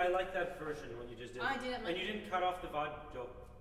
I like that version what you just did. I didn't like And you didn't cut off the VOD joke.